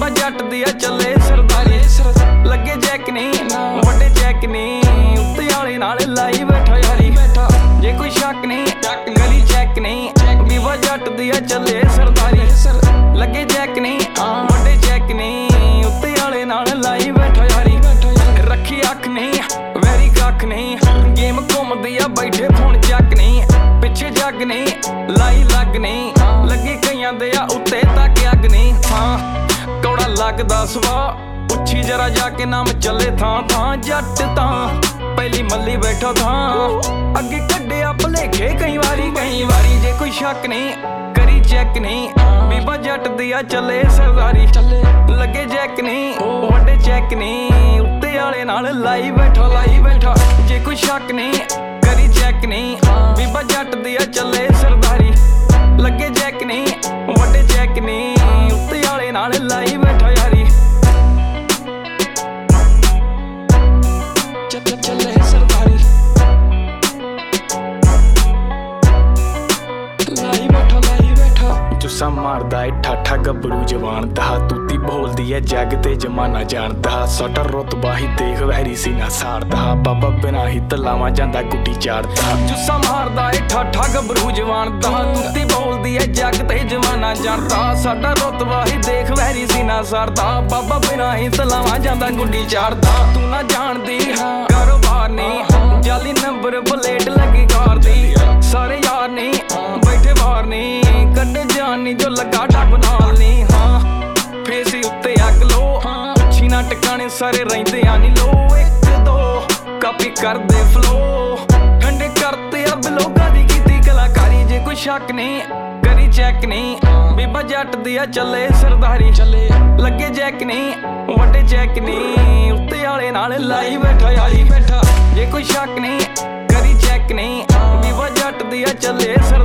ਬੀਬਾ ਜੱਟ ਦੀ ਆ ਚੱਲੇ ਸਰਦਾਰੀ। ਲੱਗੇ ਜੈਕ ਨਹੀਂ ਵੱਡੇ ਚੈੱਕ ਨਹੀਂ, ਉੱਤੇ ਵਾਲੇ ਨਾਲ ਲਾਈ ਬੈਠਾ ਯਾਰੀ। ਜੇ ਕੋਈ ਸ਼ੱਕ ਨਹੀਂ ਗਲੀ ਚੈੱਕ ਨਹੀਂ, ਬੀਬਾ ਜੱਟ ਦੀ ਆ ਚੱਲੇ ਸਰਦਾਰੀ। ਲੱਗੇ ਜੈਕ ਨਹੀਂ ਵੱਡੇ ਚੈੱਕ ਨਹੀਂ, ਉੱਤੇ ਵਾਲੇ ਨਾਲ ਲਾਈ ਬੈਠਾ ਯਾਰੀ। ਰੱਖੀ ਅੱਖ ਨਹੀਂ ਵੈਰੀ ਕੱਖ ਨਹੀਂ, ਗੇਮ ਘੁੰਮਦੀ ਆ ਬੈਠੇ ਫੋਨ ਚੱਕ ਨਹੀਂ। ਪਿੱਛੇ ਜੱਗ ਨਹੀਂ ਲਾਈ ਲੱਗ ਨਹੀਂ, ਲੱਗੀ ਕਈਆਂ ਦੇ ਆ ਉੱਤੇ ਤੱਕ ਅੱਗ ਨਹੀਂ। ਹਾਂ ਕੌੜਾ ਲੱਗਦਾ ਸੁਭਾਅ ਉੱਚੀ ਜਰਾ ਜਾ ਕੇ ਨਾਮ ਚੱਲੇ ਥਾਂ ਥਾਂ। ਜੱਟ ਤਾਂ ਪਹਿਲੀ ਮੱਲੀ ਬੈਠਾ ਥਾਂ, ਅੱਗੇ ਕੱਢਿਆ ਭਲੇਖੇ ਕਈ ਵਾਰੀ। ਜੇ ਕੋਈ ਸ਼ੱਕ ਨਹੀਂ ਕਰੀ ਚੈੱਕ ਨਹੀਂ, ਬੀਬਾ ਜੱਟ ਦੀ ਆ ਚੱਲੇ ਸਰਦਾਰੀ। ਲੱਗੇ ਜੈਕ ਨਹੀਂ ਵੱਡੇ ਚੈੱਕ ਨਹੀਂ, ਉੱਤੇ ਵਾਲੇ ਨਾਲ ਲਾਈ ਬੈਠਾ। ਜੇ ਕੋਈ ਸ਼ੱਕ ਨਹੀਂ ਕਰੀ ਚੈੱਕ ਨਹੀਂ, ਬੀਬਾ ਜੱਟ ਦੀ ਆ ਚੱਲੇ ਸਰਦਾਰੀ। ਲੱਗੇ ਜੈਕ ਨਹੀਂ ਵੱਡੇ ਚੈੱਕ ਨਹੀਂ, ਉੱਤੇ ਵਾਲੇ ਨਾਲ ਲਾਈ ਬੈਠਾ ਯਾਰੀ। ਚੱਲੇ ਸਰਦਾਰੀ ਲਾਈ ਬੈਠਾ। ਜੁੱਸਾ ਮਾਰਦਾ ਏ ਠਾਠਾ ਗੱਭਰੂ ਜਵਾਨ ਦਾ, ਤੂਤੀ ਬੋਲਦੀ ਏ ਜੱਗ ਤੇ ਜਮਾਨਾ ਜਾਣਦਾ। ਸਟਰ ਰੁਤਬਾ ਹੀ ਦੇਖ ਵੈਰੀ ਸੀਨਾ ਸਾੜਦਾ, ਬਾਬਾ ਬਿਨਾ ਹੀ ਤਲਾਵਾਂ ਜਾਂਦਾ ਗੁੱਡੀ ਚਾੜਦਾ। ਜੁੱਸਾ ਮਾਰਦਾ ਏ ਠਾਠਾ ਗੱਭਰੂ ਜਵਾਨ ਦਾ, ਤੂਤੀ ਬੋਲਦੀ ਏ ਜੱਗ ਤੇ ਜਮਾਨਾ ਜਾਣਦਾ। ਸਾਡਾ ਰੁਤਬਾ ਹੀ ਦੇਖ ਵੈਰੀ ਸੀਨਾ ਸਾੜਦਾ, ਬਾਬਾ ਬਿਨਾ ਹੀ ਤਲਾਵਾਂ ਜਾਂਦਾ ਗੁੱਡੀ ਚਾੜਦਾ। ਤੂੰ ਨਾ ਜਾਣਦੀ ਕਾਰੋਬਾਰ ਨਹੀਂ, ਜਾਲੀ ਨੰਬਰ ਪਲੇਟ ਲੱਗੀ ਕਾਰ ਦੀ। ਸਾਰੇ ਯਾਰ ਨਹੀਂ ਬੈਠੇ ਬਾਹਰ ਨਹੀਂ, ਕੱਢੇ ਜਾਨ ਨਹੀਂ ਜੋ ਲੱਗਾ ਡੱਬ ਨਾਲ ਨਹੀਂ। ਹਾਂ ਫੇਸੀ ਉੱਤੇ ਅੱਗ ਲੋ ਪੁੱਛੀ ਨਾ ਟਿਕਾਣੇ, ਸਾਰੇ ਰਹਿੰਦੇ ਆ ਨੀ ਲੋ। ਇੱਕ ਦੋ ਕਾਪੀ ਕਰਦੇ ਫਲੋ, ਠੰਡੇ ਕਰਤੇ ਆ ਬਲੋਗਾ ਦੀ ਕੀਤੀ ਕਲਾਕਾਰੀ। ਜੇ ਕੋਈ ਸ਼ੱਕ ਨਹੀਂ ਕਰੀ ਚੈੱਕ ਨਹੀਂ, ਬੀਬਾ ਜੱਟ ਦੀ ਆ ਚੱਲੇ ਸਰਦਾਰੀ। ਲੱਗੇ ਜੈਕ ਨਹੀਂ ਵੱਡੇ ਚੈੱਕ ਨਹੀਂ, ਉੱਤੇ ਵਾਲੇ ਨਾਲ ਲਾਈ ਬੈਠਾ ਯਾਰੀ। ਜੇ ਕੋਈ ਸ਼ੱਕ ਨਹੀਂ ਕਰੀ ਚੈੱਕ ਨਹੀਂ, ਬੀਬਾ ਜੱਟ ਦੀ ਆ ਚੱਲੇ